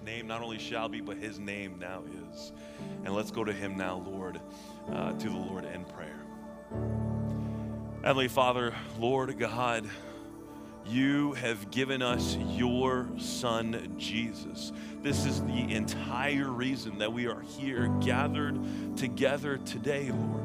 name not only shall be, but his name now is. And let's go to him now, Lord, to the Lord in prayer. Heavenly Father, Lord God, you have given us your Son, Jesus. This is the entire reason that we are here gathered together today, Lord.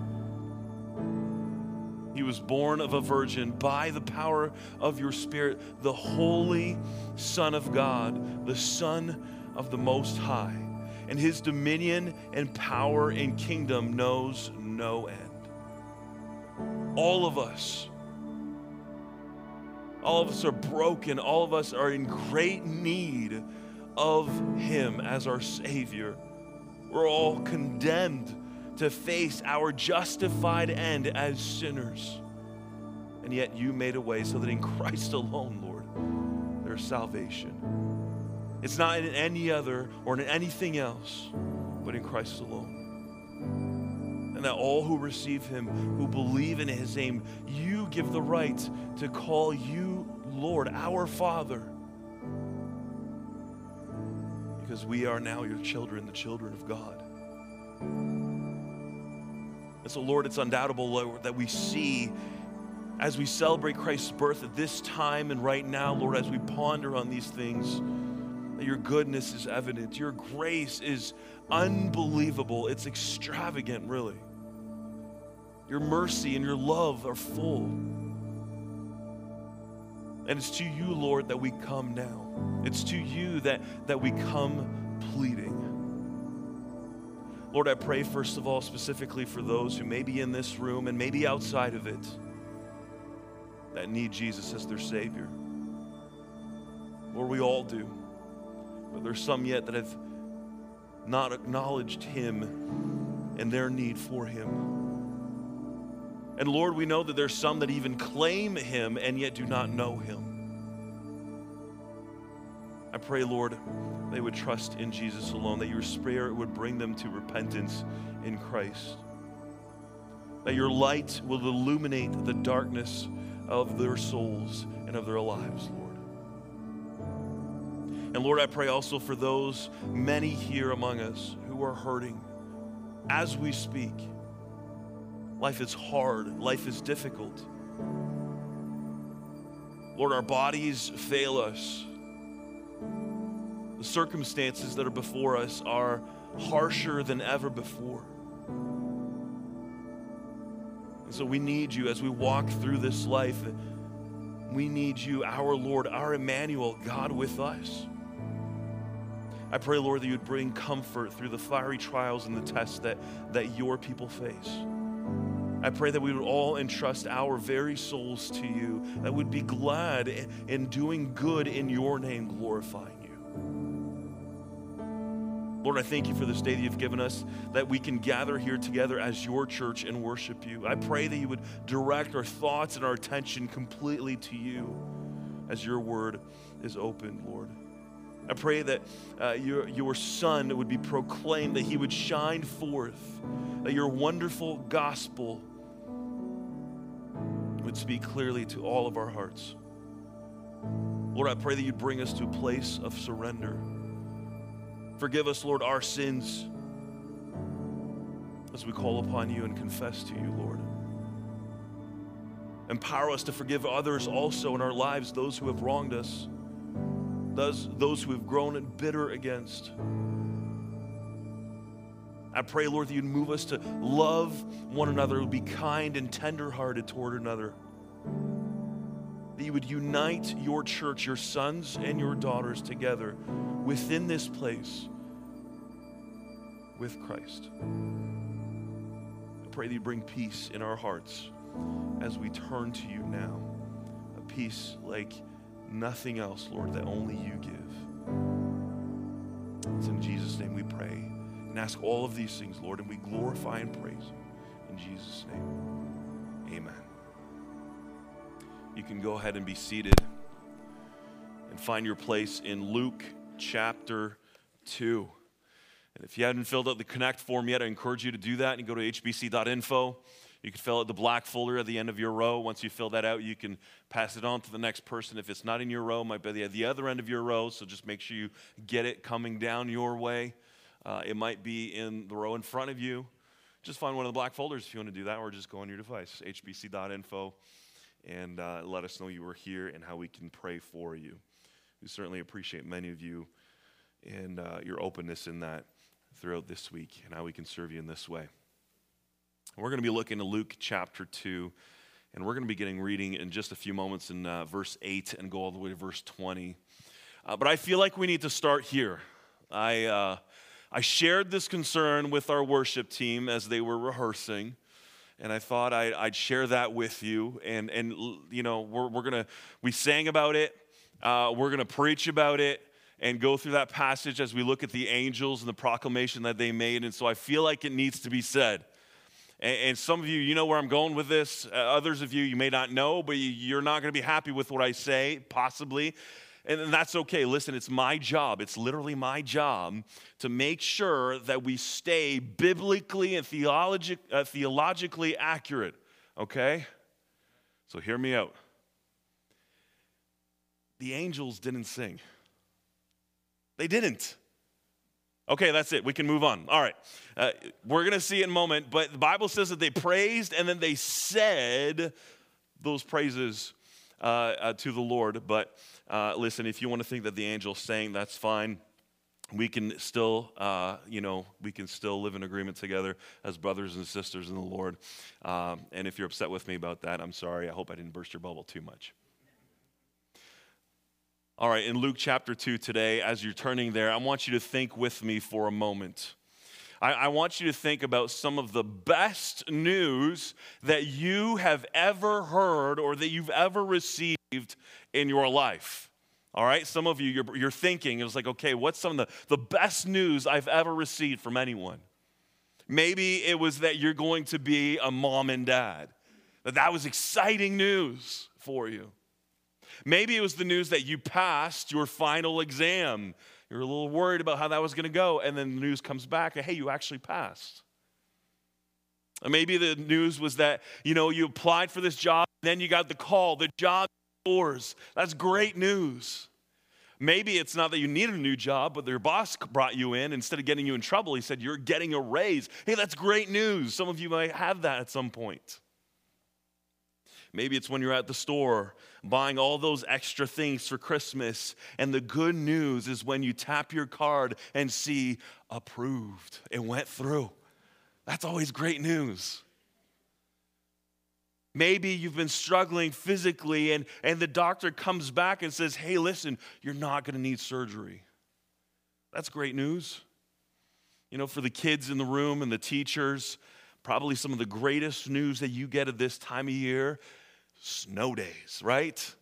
He was born of a virgin by the power of your Spirit, the Holy Son of God, the Son of the Most High. And his dominion and power and kingdom knows no end. All of us are broken. All of us are in great need of him as our Savior. We're all condemned to face our justified end as sinners. And yet you made a way so that in Christ alone, Lord, there's salvation. It's not in any other or in anything else, but in Christ alone. And that all who receive him, who believe in his name, you give the right to call you Lord, our Father. Because we are now your children, the children of God. And so, Lord, it's undoubtable, Lord, that we see as we celebrate Christ's birth at this time and right now, Lord, as we ponder on these things, that your goodness is evident. Your grace is unbelievable. It's extravagant, really. Your mercy and your love are full. And it's to you, Lord, that we come now. It's to you that we come pleading. Lord, I pray first of all specifically for those who may be in this room and maybe outside of it that need Jesus as their Savior. Lord, we all do. But there's some yet that have not acknowledged him and their need for him. And Lord, we know that there's some that even claim him and yet do not know him. I pray, Lord, they would trust in Jesus alone, that your Spirit would bring them to repentance in Christ, that your light will illuminate the darkness of their souls and of their lives, Lord. And Lord, I pray also for those many here among us who are hurting as we speak. Life is hard. Life is difficult. Lord, our bodies fail us. The circumstances that are before us are harsher than ever before. And so we need you as we walk through this life. We need you, our Lord, our Emmanuel, God with us. I pray, Lord, that you'd bring comfort through the fiery trials and the tests that your people face. I pray that we would all entrust our very souls to you, that we'd be glad in doing good in your name, glorifying you. Lord, I thank you for this day that you've given us, that we can gather here together as your church and worship you. I pray that you would direct our thoughts and our attention completely to you as your word is opened, Lord. I pray that your Son would be proclaimed, that he would shine forth, that your wonderful gospel would speak clearly to all of our hearts. Lord, I pray that you'd bring us to a place of surrender. Forgive us, Lord, our sins as we call upon you and confess to you, Lord. Empower us to forgive others also in our lives, those who have wronged us, those who have grown bitter against. I pray, Lord, that you'd move us to love one another, be kind and tenderhearted toward another. That you would unite your church, your sons and your daughters together within this place with Christ. I pray that you bring peace in our hearts as we turn to you now. A peace like nothing else, Lord, that only you give. It's in Jesus' name we pray and ask all of these things, Lord, and we glorify and praise you. In Jesus' name, amen. You can go ahead and be seated and find your place in Luke chapter 2. And if you haven't filled out the Connect form yet, I encourage you to do that. You go to hbc.info. You can fill out the black folder at the end of your row. Once you fill that out, you can pass it on to the next person. If it's not in your row, it might be at the other end of your row, so just make sure you get it coming down your way. It might be in the row in front of you. Just find one of the black folders if you want to do that, or just go on your device, hbc.info, and let us know you were here and how we can pray for you. We certainly appreciate many of you and your openness in that throughout this week and how we can serve you in this way. We're going to be looking at Luke chapter 2, and we're going to be getting reading in just a few moments in verse 8 and go all the way to verse 20. But I feel like we need to start here. I shared this concern with our worship team as they were rehearsing, and I thought I'd share that with you. And you know, we sang about it. We're going to preach about it and go through that passage as we look at the angels and the proclamation that they made. And so I feel like it needs to be said. And some of you, you know where I'm going with this. Others of you, you may not know, but you're not going to be happy with what I say, possibly. And that's okay. Listen, it's my job. It's literally my job to make sure that we stay biblically and theologically accurate, okay? So hear me out. The angels didn't sing. They didn't. Okay, that's it. We can move on. All right. We're going to see it in a moment, but the Bible says that they praised and then they said those praises to the Lord. But listen, if you want to think that the angels sang, that's fine. We can still, we can still live in agreement together as brothers and sisters in the Lord. And if you're upset with me about that, I'm sorry. I hope I didn't burst your bubble too much. All right, in Luke chapter 2 today, as you're turning there, I want you to think with me for a moment. I want you to think about some of the best news that you have ever heard or that you've ever received in your life. All right, some of you, you're thinking, it was like, okay, what's some of the best news I've ever received from anyone? Maybe it was that you're going to be a mom and dad. That was exciting news for you. Maybe it was the news that you passed your final exam. You're a little worried about how that was going to go, and then the news comes back, hey, you actually passed. Or maybe the news was that, you applied for this job, and then you got the call, the job is yours. That's great news. Maybe it's not that you needed a new job, but your boss brought you in. Instead of getting you in trouble, he said, you're getting a raise. Hey, that's great news. Some of you might have that at some point. Maybe it's when you're at the store buying all those extra things for Christmas, and the good news is when you tap your card and see approved. It went through. That's always great news. Maybe you've been struggling physically and the doctor comes back and says, hey, listen, you're not going to need surgery. That's great news. For the kids in the room and the teachers, probably some of the greatest news that you get at this time of year, snow days, right?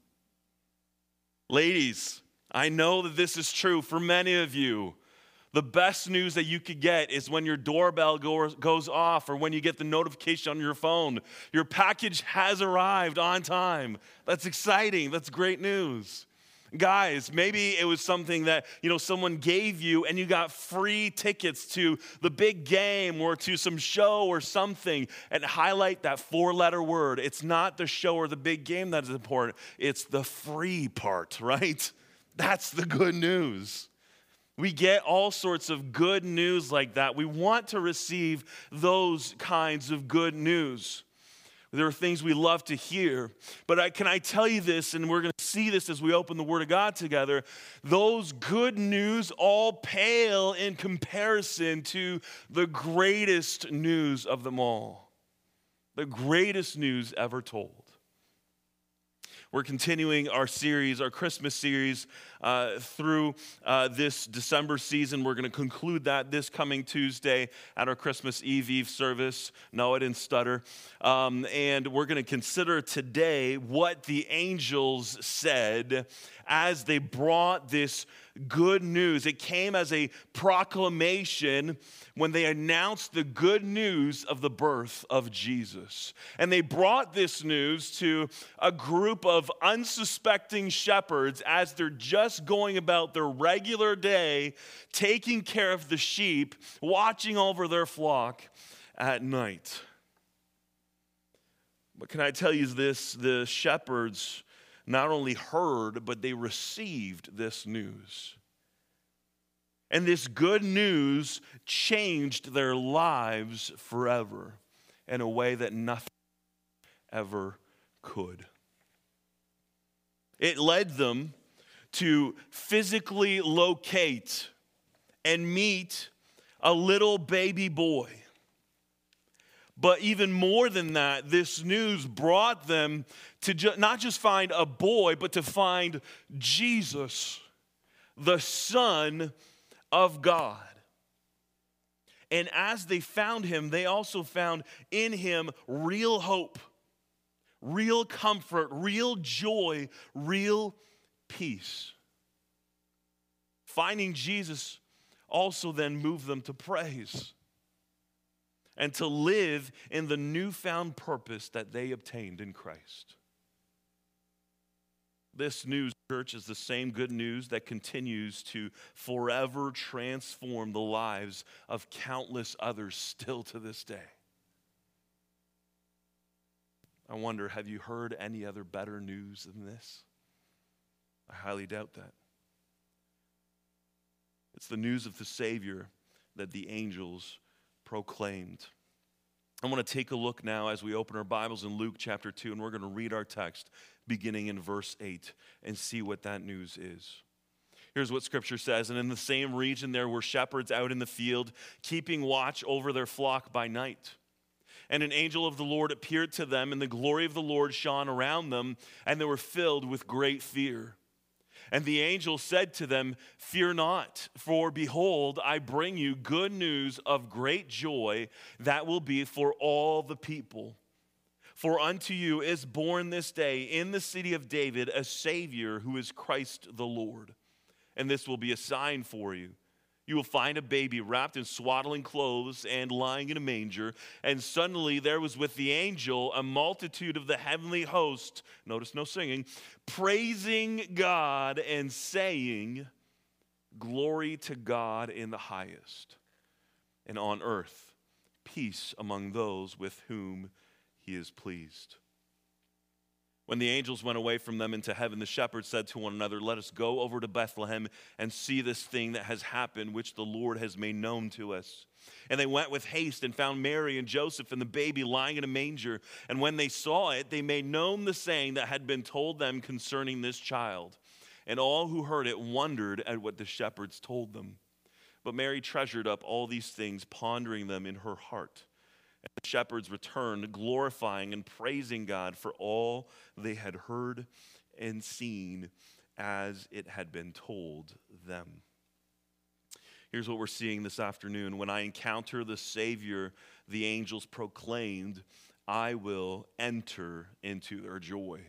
Ladies, I know that this is true for many of you. The best news that you could get is when your doorbell goes off or when you get the notification on your phone. Your package has arrived on time. That's exciting. That's great news. Guys, maybe it was something that, someone gave you and you got free tickets to the big game or to some show or something, and highlight that 4-letter word. It's not the show or the big game that is important. It's the free part, right? That's the good news. We get all sorts of good news like that. We want to receive those kinds of good news. There are things we love to hear, but can I tell you this, and we're going to see this as we open the Word of God together, those good news all pale in comparison to the greatest news of them all, the greatest news ever told. We're continuing our series, our Christmas series, through this December season. We're going to conclude that this coming Tuesday at our Christmas Eve service. No, I didn't stutter. And we're going to consider today what the angels said as they brought this good news. It came as a proclamation when they announced the good news of the birth of Jesus. And they brought this news to a group of unsuspecting shepherds as they're just going about their regular day, taking care of the sheep, watching over their flock at night. But can I tell you this? The shepherds not only heard, but they received this news. And this good news changed their lives forever in a way that nothing ever could. It led them to physically locate and meet a little baby boy. But even more than that, this news brought them to not just find a boy, but to find Jesus, the Son of God. And as they found him, they also found in him real hope, real comfort, real joy, real peace. Finding Jesus also then moved them to praise and to live in the newfound purpose that they obtained in Christ. This news, church, is the same good news that continues to forever transform the lives of countless others still to this day. I wonder, have you heard any other better news than this? I highly doubt that. It's the news of the Savior that the angels proclaimed. I want to take a look now as we open our Bibles in Luke chapter 2, and we're going to read our text beginning in verse 8 and see what that news is. Here's what Scripture says, "And in the same region there were shepherds out in the field, keeping watch over their flock by night. And an angel of the Lord appeared to them, and the glory of the Lord shone around them, and they were filled with great fear. And the angel said to them, 'Fear not, for behold, I bring you good news of great joy that will be for all the people. For unto you is born this day in the city of David a Savior who is Christ the Lord. And this will be a sign for you. You will find a baby wrapped in swaddling clothes and lying in a manger.' And suddenly there was with the angel a multitude of the heavenly host," notice no singing, "praising God and saying, 'Glory to God in the highest, and on earth peace among those with whom he is pleased.' When the angels went away from them into heaven, the shepherds said to one another, 'Let us go over to Bethlehem and see this thing that has happened, which the Lord has made known to us.' And they went with haste and found Mary and Joseph and the baby lying in a manger. And when they saw it, they made known the saying that had been told them concerning this child. And all who heard it wondered at what the shepherds told them. But Mary treasured up all these things, pondering them in her heart. And the shepherds returned, glorifying and praising God for all they had heard and seen as it had been told them." Here's what we're seeing this afternoon. When I encounter the Savior, the angels proclaimed, I will enter into their joy.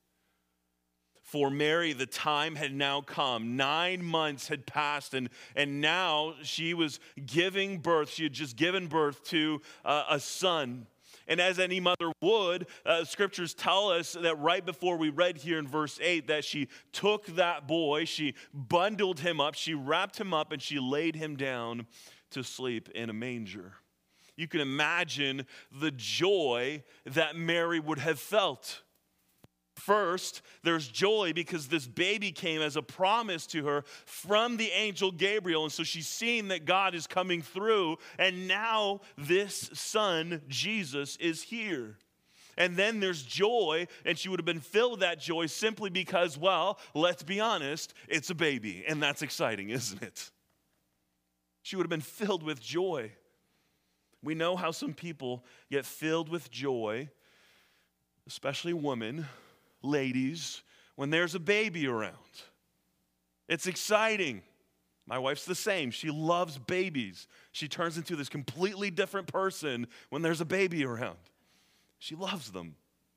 For Mary, the time had now come. 9 months had passed, and now she was giving birth. She had just given birth to a son. And as any mother would, scriptures tell us that right before we read here in verse 8, that she took that boy, she bundled him up, she wrapped him up, and she laid him down to sleep in a manger. You can imagine the joy that Mary would have felt. First, there's joy because this baby came as a promise to her from the angel Gabriel. And so she's seeing that God is coming through. And now this son, Jesus, is here. And then there's joy, and she would have been filled with that joy simply because, well, let's be honest, it's a baby. And that's exciting, isn't it? She would have been filled with joy. We know how some people get filled with joy, especially women, ladies, when there's a baby around. It's exciting. My wife's the same. She loves babies. She turns into this completely different person when there's a baby around. She loves them.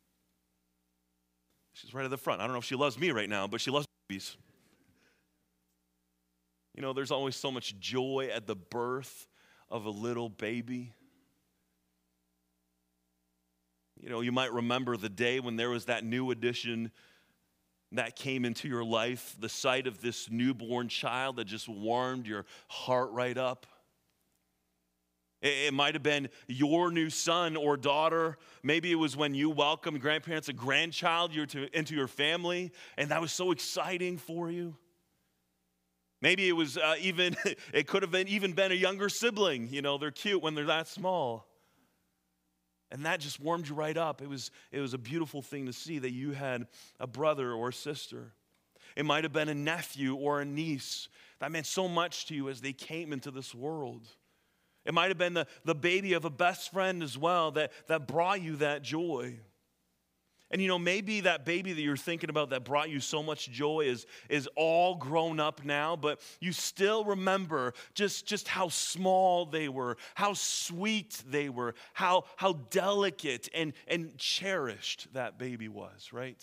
She's right at the front. I don't know if she loves me right now, but she loves babies. You know, there's always so much joy at the birth of a little baby. You know, you might remember the day when there was that new addition that came into your life, the sight of this newborn child that just warmed your heart right up. It might have been your new son or daughter. Maybe it was when you welcomed grandparents, a grandchild into your family, and that was so exciting for you. Maybe it was it could have even been a younger sibling. You know, they're cute when they're that small. And that just warmed you right up. It was a beautiful thing to see that you had a brother or sister. It might have been a nephew or a niece that meant so much to you as they came into this world. It might have been the baby of a best friend as well that brought you that joy. And you know, maybe that baby that you're thinking about that brought you so much joy is all grown up now, but you still remember just how small they were, how sweet they were, how delicate and cherished that baby was, right?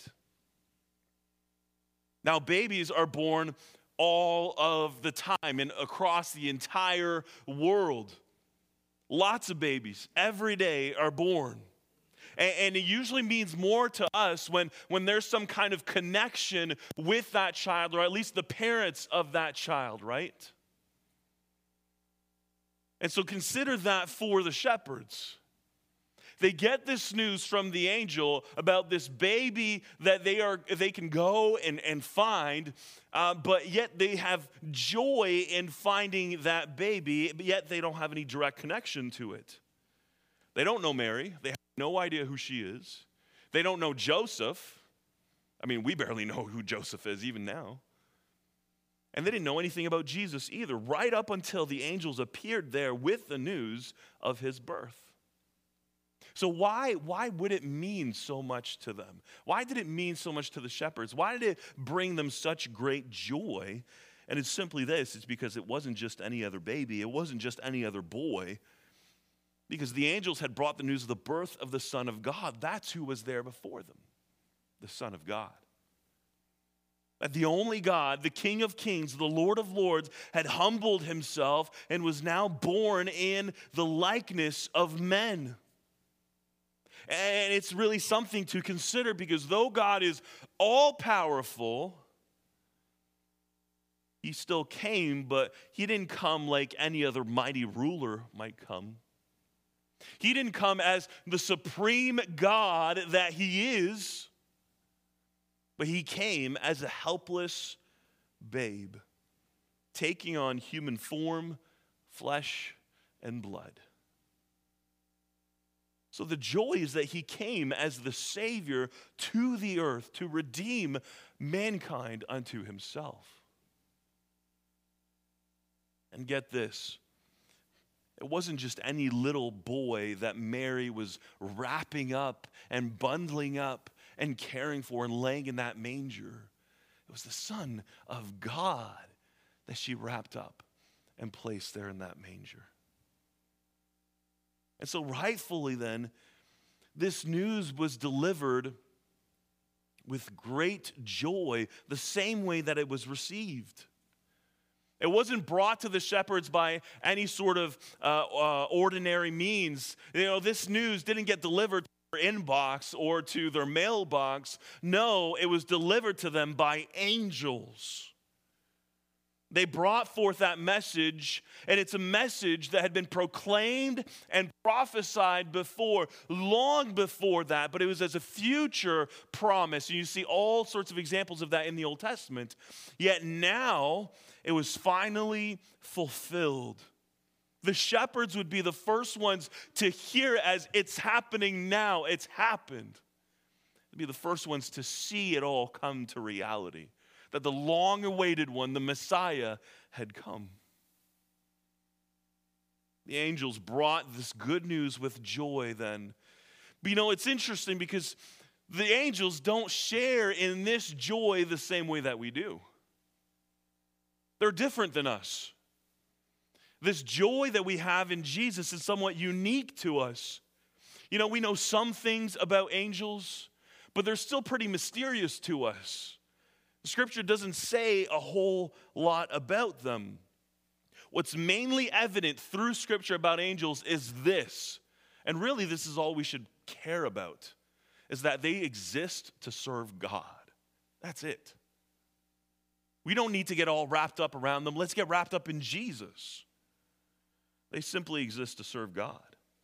Now, babies are born all of the time and across the entire world. Lots of babies every day are born. And it usually means more to us when there's some kind of connection with that child, or at least the parents of that child, right? And so consider that for the shepherds. They get this news from the angel about this baby that they can go and find, but yet they have joy in finding that baby, but yet they don't have any direct connection to it. They don't know Mary. They have no idea who she is. They don't know Joseph. I mean, we barely know who Joseph is even now. And they didn't know anything about Jesus either, right up until the angels appeared there with the news of his birth. So why would it mean so much to them? Why did it mean so much to the shepherds? Why did it bring them such great joy? And it's simply this. It's because it wasn't just any other baby. It wasn't just any other boy. Because the angels had brought the news of the birth of the Son of God. That's who was there before them, the Son of God. That the only God, the King of Kings, the Lord of Lords, had humbled himself and was now born in the likeness of men. And it's really something to consider, because though God is all-powerful, he still came, but he didn't come like any other mighty ruler might come. He didn't come as the supreme God that he is, but he came as a helpless babe, taking on human form, flesh, and blood. So the joy is that he came as the Savior to the earth to redeem mankind unto himself. And get this. It wasn't just any little boy that Mary was wrapping up and bundling up and caring for and laying in that manger. It was the Son of God that she wrapped up and placed there in that manger. And so rightfully then, this news was delivered with great joy, the same way that it was received. It wasn't brought to the shepherds by any sort of ordinary means. You know, this news didn't get delivered to their inbox or to their mailbox. No, it was delivered to them by angels. They brought forth that message, and it's a message that had been proclaimed and prophesied before, long before that, but it was as a future promise. And you see all sorts of examples of that in the Old Testament. Yet now, it was finally fulfilled. The shepherds would be the first ones to hear as it's happening now. It's happened. They'd be the first ones to see it all come to reality. That the long-awaited one, the Messiah, had come. The angels brought this good news with joy then. But you know, it's interesting because the angels don't share in this joy the same way that we do. They're different than us. This joy that we have in Jesus is somewhat unique to us. You know, we know some things about angels, but they're still pretty mysterious to us. Scripture doesn't say a whole lot about them. What's mainly evident through Scripture about angels is this, and really this is all we should care about, is that they exist to serve God. That's it. We don't need to get all wrapped up around them. Let's get wrapped up in Jesus. They simply exist to serve God.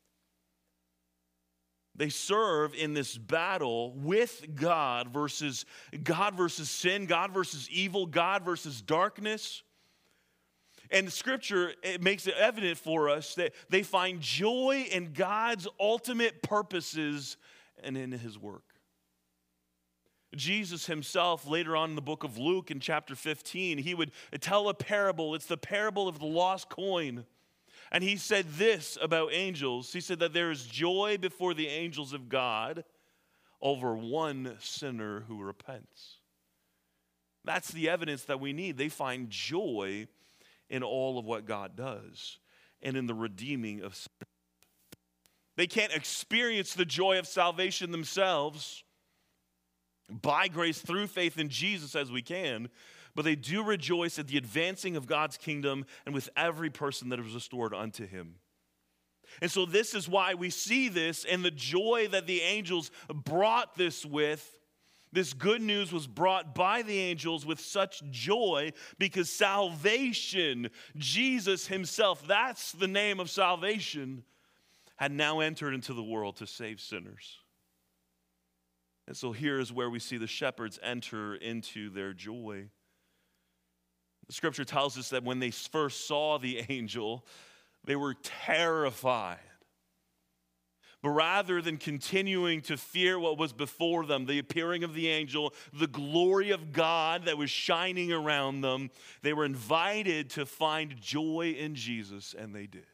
They serve in this battle with God versus sin, God versus evil, God versus darkness. And the scripture, it makes it evident for us that they find joy in God's ultimate purposes and in his work. Jesus himself, later on in the book of Luke in chapter 15, he would tell a parable. It's the parable of the lost coin. And he said this about angels. He said that there is joy before the angels of God over one sinner who repents. That's the evidence that we need. They find joy in all of what God does and in the redeeming of sinners. They can't experience the joy of salvation themselves by grace through faith in Jesus as we can, but they do rejoice at the advancing of God's kingdom and with every person that is restored unto him. And so this is why we see this and the joy that the angels brought this with. This good news was brought by the angels with such joy because salvation, Jesus himself, that's the name of salvation, had now entered into the world to save sinners. And so here is where we see the shepherds enter into their joy. The scripture tells us that when they first saw the angel, they were terrified. But rather than continuing to fear what was before them, the appearing of the angel, the glory of God that was shining around them, they were invited to find joy in Jesus, and they did.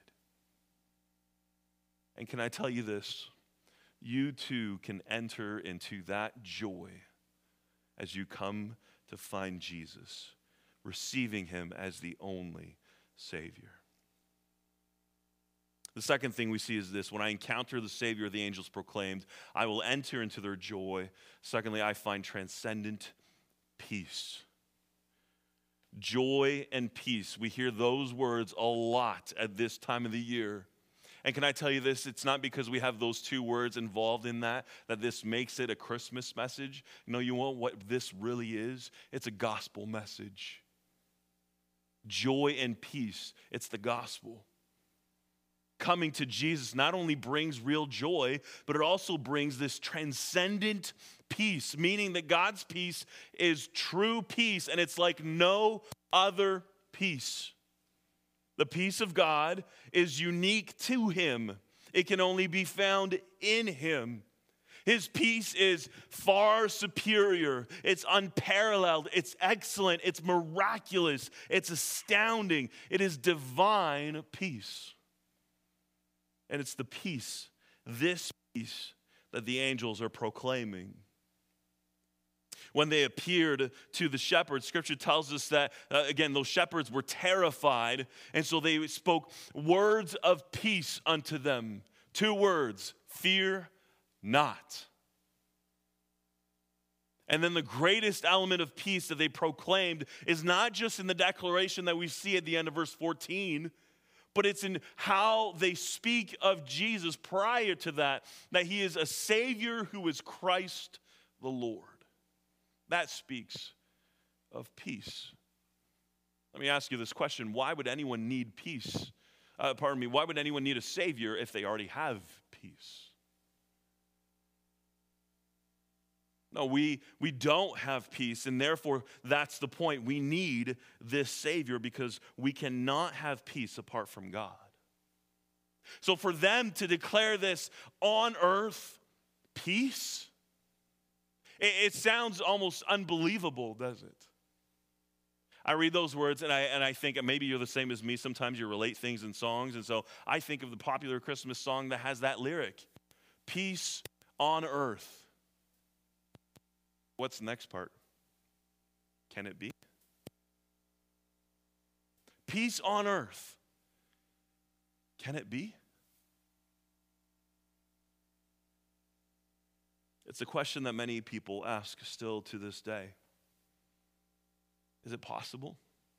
And can I tell you this? You too can enter into that joy as you come to find Jesus, receiving him as the only Savior. The second thing we see is this: when I encounter the Savior, the angels proclaimed, I will enter into their joy. Secondly, I find transcendent peace. Joy and peace. We hear those words a lot at this time of the year. And can I tell you this? It's not because we have those two words involved in that this makes it a Christmas message. No, you know what this really is? It's a gospel message. Joy and peace. It's the gospel. Coming to Jesus not only brings real joy, but it also brings this transcendent peace, meaning that God's peace is true peace, and it's like no other peace. The peace of God is unique to him. It can only be found in him. His peace is far superior. It's unparalleled. It's excellent. It's miraculous. It's astounding. It is divine peace. And it's the peace, this peace, that the angels are proclaiming. When they appeared to the shepherds, Scripture tells us that, again, those shepherds were terrified, and so they spoke words of peace unto them. 2 words: fear not. And then the greatest element of peace that they proclaimed is not just in the declaration that we see at the end of verse 14, but it's in how they speak of Jesus prior to that he is a Savior who is Christ the Lord. That speaks of peace. Let me ask you this question: why would anyone need peace? Why would anyone need a Savior if they already have peace? No, we don't have peace, and therefore that's the point. We need this Savior because we cannot have peace apart from God. So for them to declare this on earth, peace, it sounds almost unbelievable, does it? I read those words and I think maybe you're the same as me. Sometimes you relate things in songs, and so I think of the popular Christmas song that has that lyric, peace on earth. What's the next part? Can it be? Peace on earth. Can it be? It's a question that many people ask still to this day. Is it possible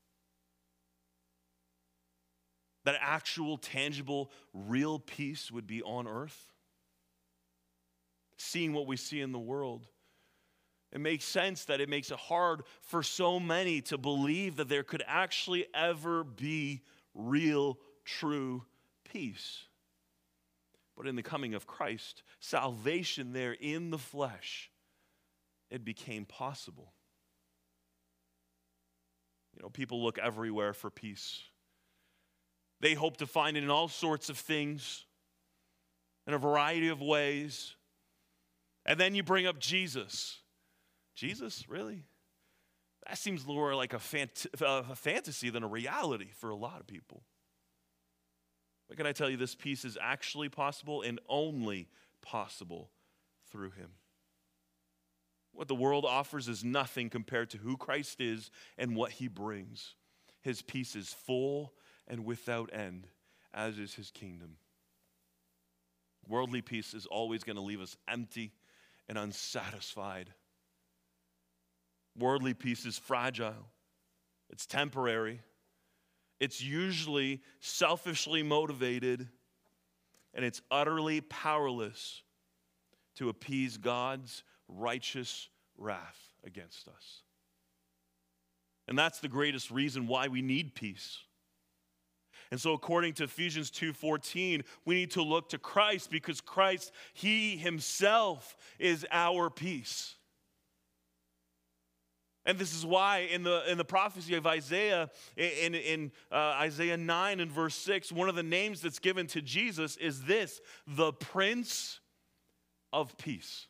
that actual, tangible, real peace would be on earth? Seeing what we see in the world, it makes sense that it makes it hard for so many to believe that there could actually ever be real, true peace. But in the coming of Christ, salvation there in the flesh, it became possible. You know, people look everywhere for peace. They hope to find it in all sorts of things, in a variety of ways. And then you bring up Jesus. Jesus, really? That seems more like a fantasy than a reality for a lot of people. But can I tell you, this peace is actually possible and only possible through him. What the world offers is nothing compared to who Christ is and what he brings. His peace is full and without end, as is his kingdom. Worldly peace is always going to leave us empty and unsatisfied. Worldly peace is fragile. It's temporary. It's usually selfishly motivated, and it's utterly powerless to appease God's righteous wrath against us. And that's the greatest reason why we need peace. And so according to Ephesians 2:14, we need to look to Christ because Christ, he himself is our peace. And this is why in the prophecy of Isaiah, in Isaiah 9 and verse 6, one of the names that's given to Jesus is this, the Prince of Peace.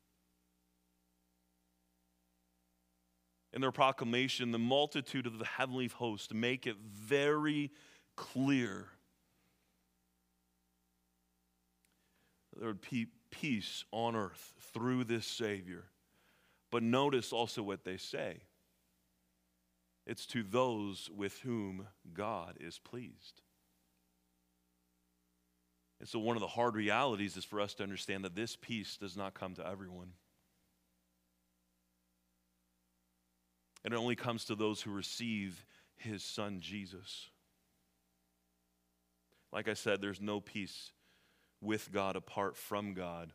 In their proclamation, the multitude of the heavenly host make it very clear there would be peace on earth through this Savior. But notice also what they say. It's to those with whom God is pleased. And so one of the hard realities is for us to understand that this peace does not come to everyone. And it only comes to those who receive his Son, Jesus. Like I said, there's no peace with God apart from God.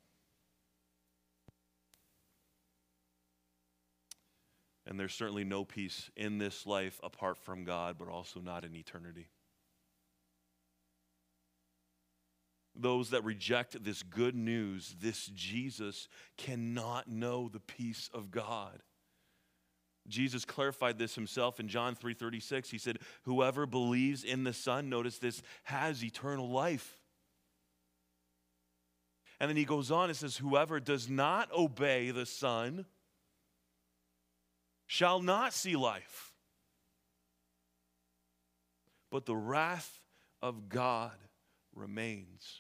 And there's certainly no peace in this life apart from God, but also not in eternity. Those that reject this good news, this Jesus, cannot know the peace of God. Jesus clarified this himself in John 3:36. He said, whoever believes in the Son, notice this, has eternal life. And then he goes on and says, whoever does not obey the Son shall not see life, but the wrath of God remains.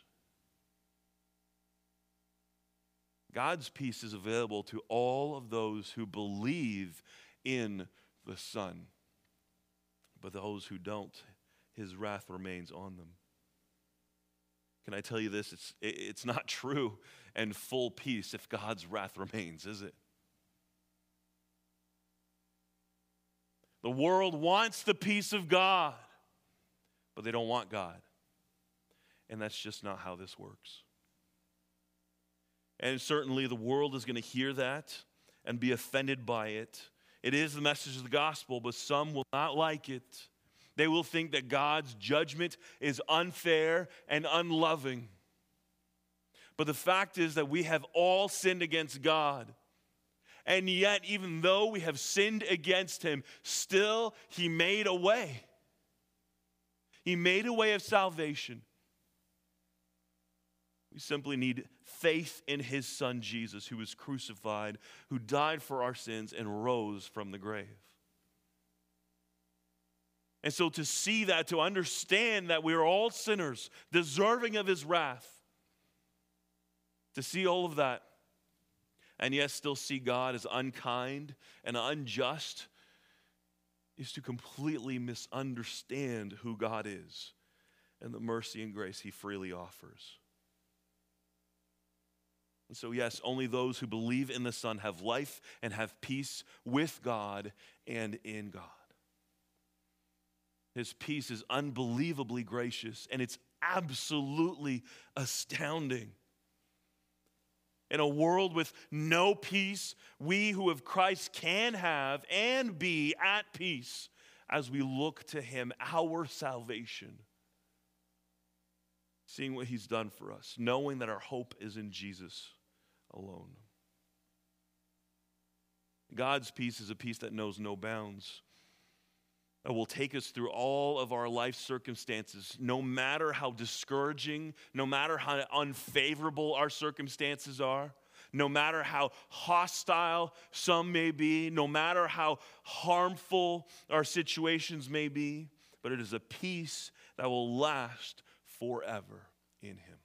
God's peace is available to all of those who believe in the Son, but those who don't, his wrath remains on them. Can I tell you this? It's not true and full peace if God's wrath remains, is it? The world wants the peace of God, but they don't want God. And that's just not how this works. And certainly the world is going to hear that and be offended by it. It is the message of the gospel, but some will not like it. They will think that God's judgment is unfair and unloving. But the fact is that we have all sinned against God. And yet, even though we have sinned against him, still he made a way. He made a way of salvation. We simply need faith in his Son Jesus, who was crucified, who died for our sins and rose from the grave. And so to see that, to understand that we are all sinners, deserving of his wrath, to see all of that, and yet still see God as unkind and unjust, is to completely misunderstand who God is and the mercy and grace he freely offers. And so yes, only those who believe in the Son have life and have peace with God and in God. His peace is unbelievably gracious, and it's absolutely astounding. In a world with no peace, we who have Christ can have and be at peace as we look to him, our salvation. seeing what he's done for us, knowing that our hope is in Jesus alone. God's peace is a peace that knows no bounds, that will take us through all of our life circumstances, no matter how discouraging, no matter how unfavorable our circumstances are, no matter how hostile some may be, no matter how harmful our situations may be, but it is a peace that will last forever in him.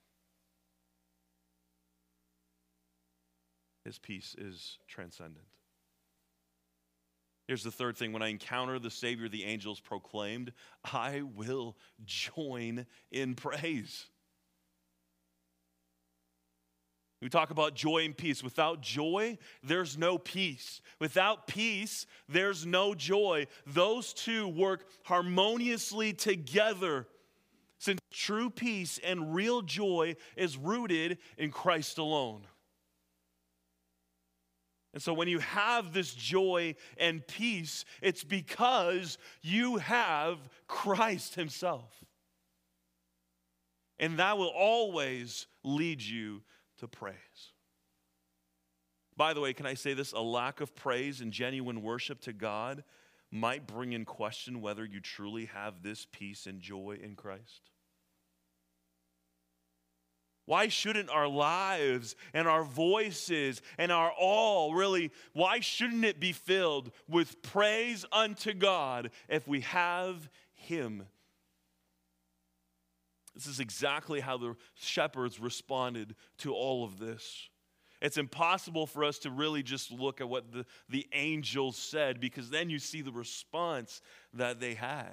His peace is transcendent. Here's the third thing. When I encounter the Savior, the angels proclaimed, I will join in praise. We talk about joy and peace. Without joy, there's no peace. Without peace, there's no joy. Those two work harmoniously together, since true peace and real joy is rooted in Christ alone. And so when you have this joy and peace, it's because you have Christ himself. And that will always lead you to praise. By the way, can I say this? A lack of praise and genuine worship to God might bring in question whether you truly have this peace and joy in Christ. Why shouldn't our lives and our voices and our all really, why shouldn't it be filled with praise unto God if we have him? This is exactly how the shepherds responded to all of this. It's impossible for us to really just look at what the angels said, because then you see the response that they had.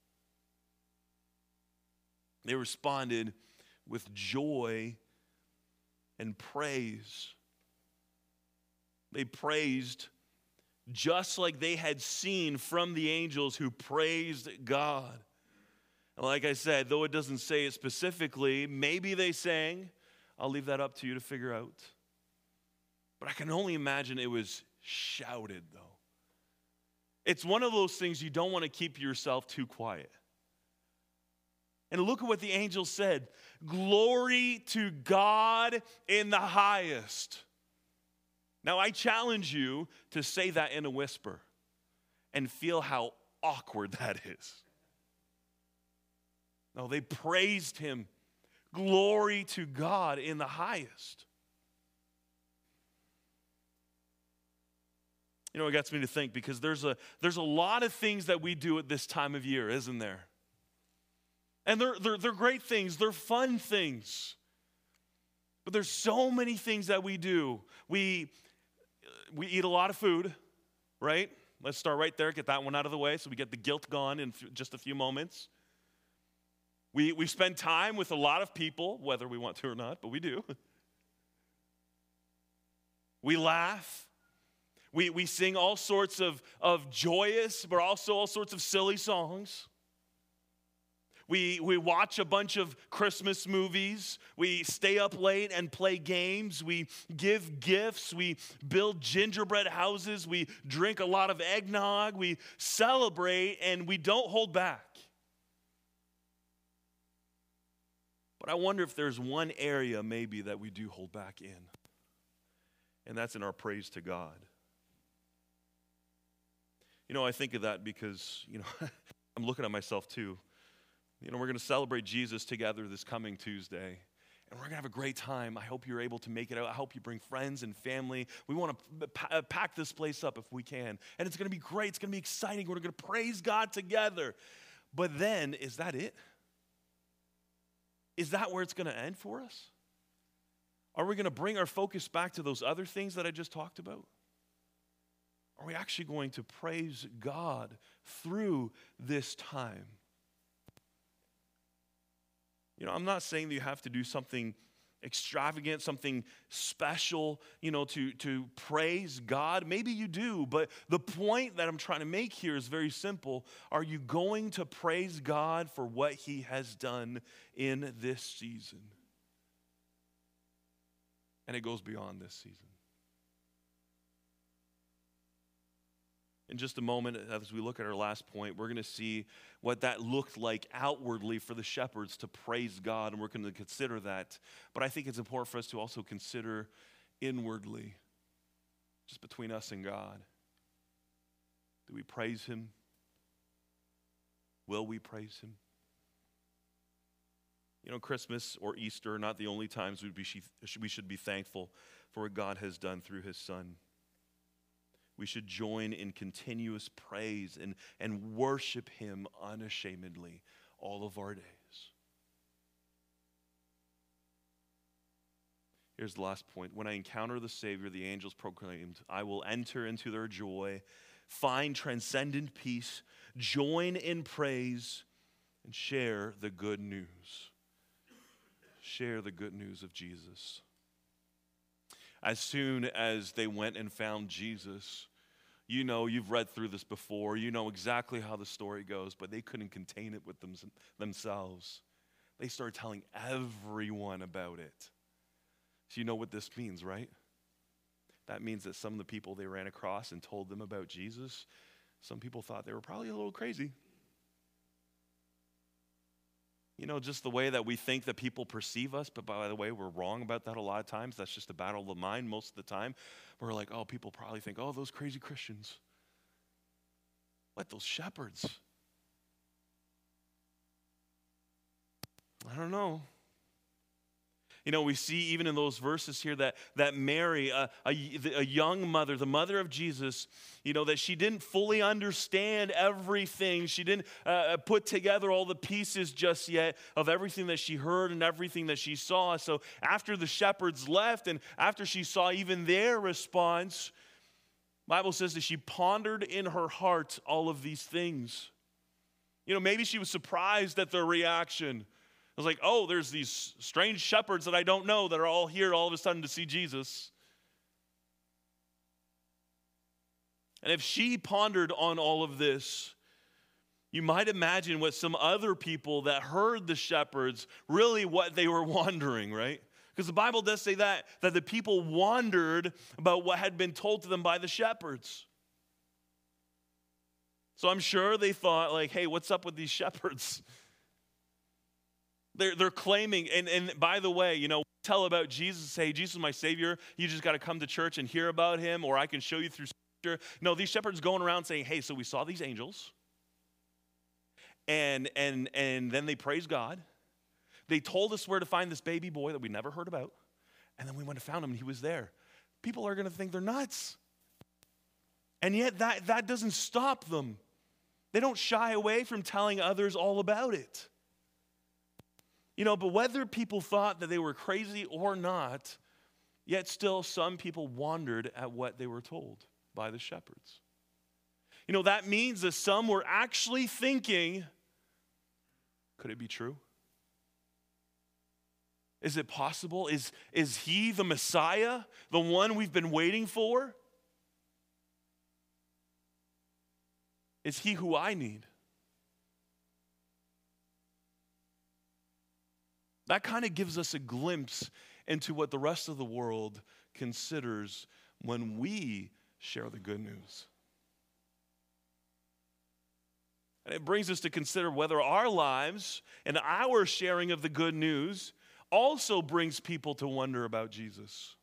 They responded with joy and praise. They praised just like they had seen from the angels who praised God. And like I said, though it doesn't say it specifically, maybe they sang. I'll leave that up to you to figure out. But I can only imagine it was shouted, though. It's one of those things you don't want to keep yourself too quiet. And look at what the angel said. Glory to God in the highest. Now I challenge you to say that in a whisper and feel how awkward that is. No, they praised him. Glory to God in the highest. You know, it gets me to think, because there's a lot of things that we do at this time of year, isn't there? And they're great things. They're fun things. But there's so many things that we do. We eat a lot of food, right? Let's start right there, get that one out of the way so we get the guilt gone in just a few moments. We spend time with a lot of people, whether we want to or not, but we do. We laugh. We sing all sorts of joyous, but also all sorts of silly songs. We watch a bunch of Christmas movies. We stay up late and play games. We give gifts. We build gingerbread houses. We drink a lot of eggnog. We celebrate, and we don't hold back. But I wonder if there's one area maybe that we do hold back in, and that's in our praise to God. You know, I think of that because, I'm looking at myself too. We're going to celebrate Jesus together this coming Tuesday, and we're going to have a great time. I hope you're able to make it out. I hope you bring friends and family. We want to pack this place up if we can, and it's going to be great. It's going to be exciting. We're going to praise God together. But then, is that it? Is that where it's going to end for us? Are we going to bring our focus back to those other things that I just talked about? Are we actually going to praise God through this time? I'm not saying that you have to do something extravagant, something special, to praise God. Maybe you do, but the point that I'm trying to make here is very simple. Are you going to praise God for what he has done in this season? And it goes beyond this season. In just a moment, as we look at our last point, we're going to see what that looked like outwardly for the shepherds to praise God, and we're going to consider that. But I think it's important for us to also consider inwardly, just between us and God. Do we praise him? Will we praise him? You know, Christmas or Easter are not the only times we should be thankful for what God has done through his Son. We should join in continuous praise and worship him unashamedly all of our days. Here's the last point. When I encounter the Savior, the angels proclaimed, I will enter into their joy, find transcendent peace, join in praise, and share the good news. Share the good news of Jesus. As soon as they went and found Jesus, you know, you've read through this before, you know exactly how the story goes, but they couldn't contain it with themselves. They started telling everyone about it. So you know what this means, right? That means that some of the people they ran across and told them about Jesus, some people thought they were probably a little crazy. You know, just the way that we think that people perceive us, but by the way, we're wrong about that a lot of times. That's just a battle of the mind most of the time. We're like, oh, people probably think, oh, those crazy Christians. What, those shepherds? I don't know. You know, we see even in those verses here that Mary, a young mother, the mother of Jesus, you know, that she didn't fully understand everything. She didn't put together all the pieces just yet of everything that she heard and everything that she saw. So after the shepherds left and after she saw even their response, the Bible says that she pondered in her heart all of these things. You know, maybe she was surprised at their reaction. I was like, oh, there's these strange shepherds that I don't know that are all here all of a sudden to see Jesus. And if she pondered on all of this, you might imagine what some other people that heard the shepherds, really what they were wondering, right? Because the Bible does say that the people wondered about what had been told to them by the shepherds. So I'm sure they thought like, hey, what's up with these shepherds? They're claiming, and by the way, you know, tell about Jesus, say, Jesus is my Savior, you just got to come to church and hear about him, or I can show you through Scripture. No, these shepherds going around saying, hey, so we saw these angels, and then they praised God. They told us where to find this baby boy that we never heard about, and then we went and found him, and he was there. People are going to think they're nuts. And yet that doesn't stop them. They don't shy away from telling others all about it. You know, but whether people thought that they were crazy or not, yet still some people wondered at what they were told by the shepherds. You know, that means that some were actually thinking, could it be true? Is it possible? Is he the Messiah, the one we've been waiting for? Is he who I need? That kind of gives us a glimpse into what the rest of the world considers when we share the good news. And it brings us to consider whether our lives and our sharing of the good news also brings people to wonder about Jesus.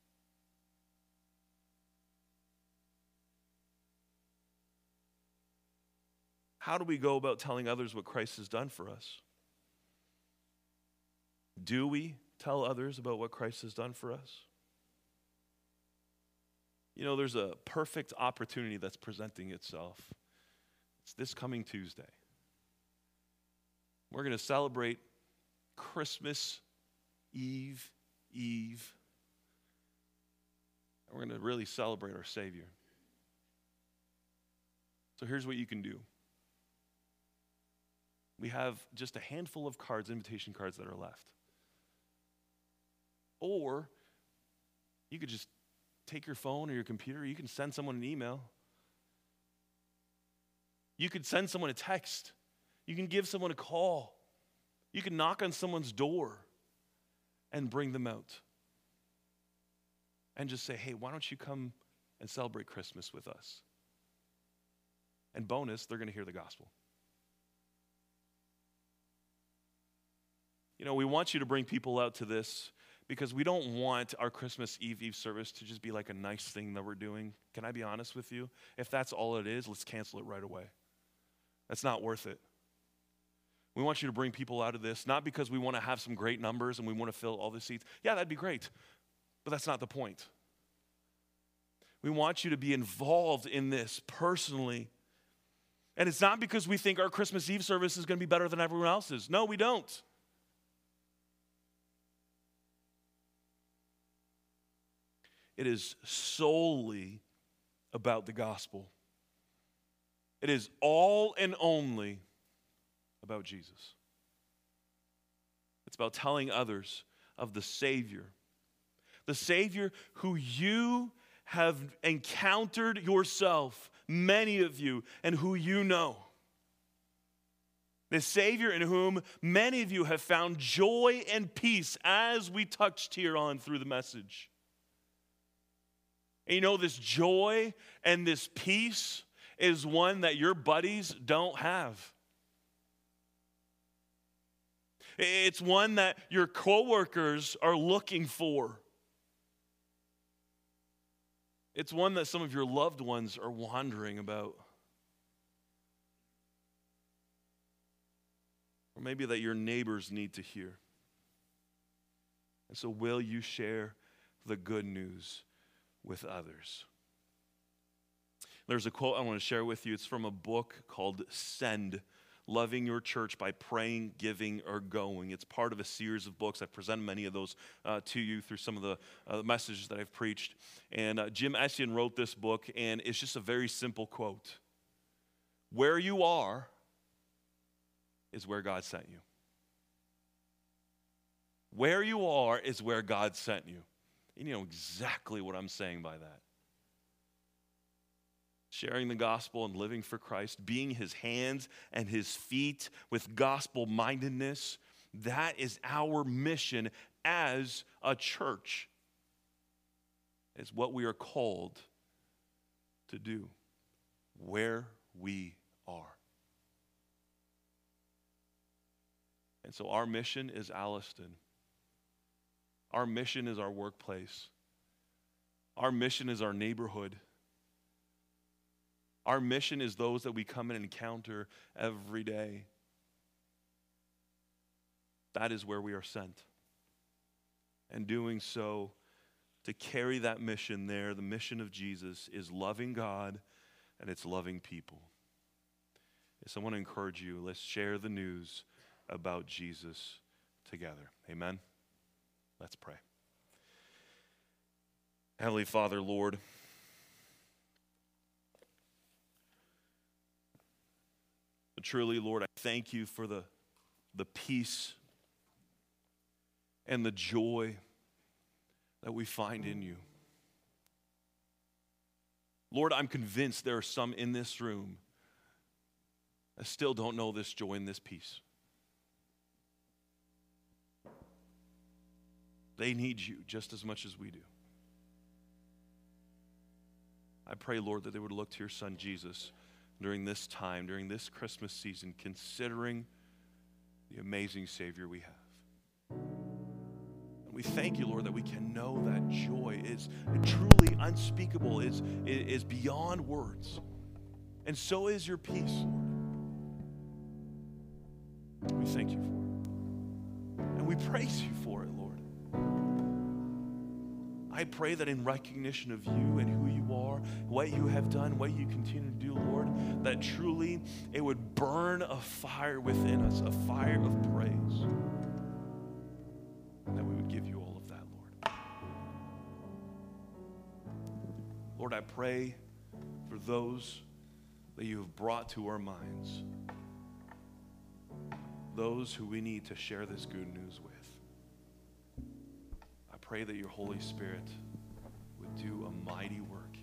How do we go about telling others what Christ has done for us? Do we tell others about what Christ has done for us? You know, there's a perfect opportunity that's presenting itself. It's this coming Tuesday. We're going to celebrate Christmas Eve. And we're going to really celebrate our Savior. So here's what you can do. We have just a handful of cards, invitation cards that are left. Or you could just take your phone or your computer. You can send someone an email. You could send someone a text. You can give someone a call. You can knock on someone's door and bring them out. And just say, hey, why don't you come and celebrate Christmas with us? And bonus, they're going to hear the gospel. You know, we want you to bring people out to this because we don't want our Christmas Eve service to just be like a nice thing that we're doing. Can I be honest with you? If that's all it is, let's cancel it right away. That's not worth it. We want you to bring people out of this, not because we want to have some great numbers and we want to fill all the seats. Yeah, that'd be great, but that's not the point. We want you to be involved in this personally. And it's not because we think our Christmas Eve service is going to be better than everyone else's. No, we don't. It is solely about the gospel. It is all and only about Jesus. It's about telling others of the Savior who you have encountered yourself, many of you, and who you know. The Savior in whom many of you have found joy and peace, as we touched here on through the message. And you know, this joy and this peace is one that your buddies don't have. It's one that your coworkers are looking for. It's one that some of your loved ones are wondering about. Or maybe that your neighbors need to hear. And so will you share the good news with others? There's a quote I want to share with you. It's from a book called Send, Loving Your Church by Praying, Giving, or Going. It's part of a series of books. I've presented many of those to you through some of the messages that I've preached. And Jim Essien wrote this book, and it's just a very simple quote. Where you are is where God sent you. Where you are is where God sent you. And you know exactly what I'm saying by that. Sharing the gospel and living for Christ, being his hands and his feet with gospel-mindedness, that is our mission as a church. It's what we are called to do, where we are. And so our mission is Alliston. Our mission is our workplace. Our mission is our neighborhood. Our mission is those that we come and encounter every day. That is where we are sent. And doing so, to carry that mission there, the mission of Jesus, is loving God and it's loving people. So I want to encourage you, let's share the news about Jesus together. Amen? Let's pray. Heavenly Father, Lord, truly, Lord, I thank you for the peace and the joy that we find in you. Lord, I'm convinced there are some in this room that still don't know this joy and this peace. They need you just as much as we do. I pray, Lord, that they would look to your Son, Jesus, during this time, during this Christmas season, considering the amazing Savior we have. And we thank you, Lord, that we can know that joy is truly unspeakable, is beyond words. And so is your peace, Lord. We thank you for it. And we praise you for it, Lord. I pray that in recognition of you and who you are, what you have done, what you continue to do, Lord, that truly it would burn a fire within us, a fire of praise. And that we would give you all of that, Lord. Lord, I pray for those that you have brought to our minds, those who we need to share this good news with. I pray that your Holy Spirit would do a mighty work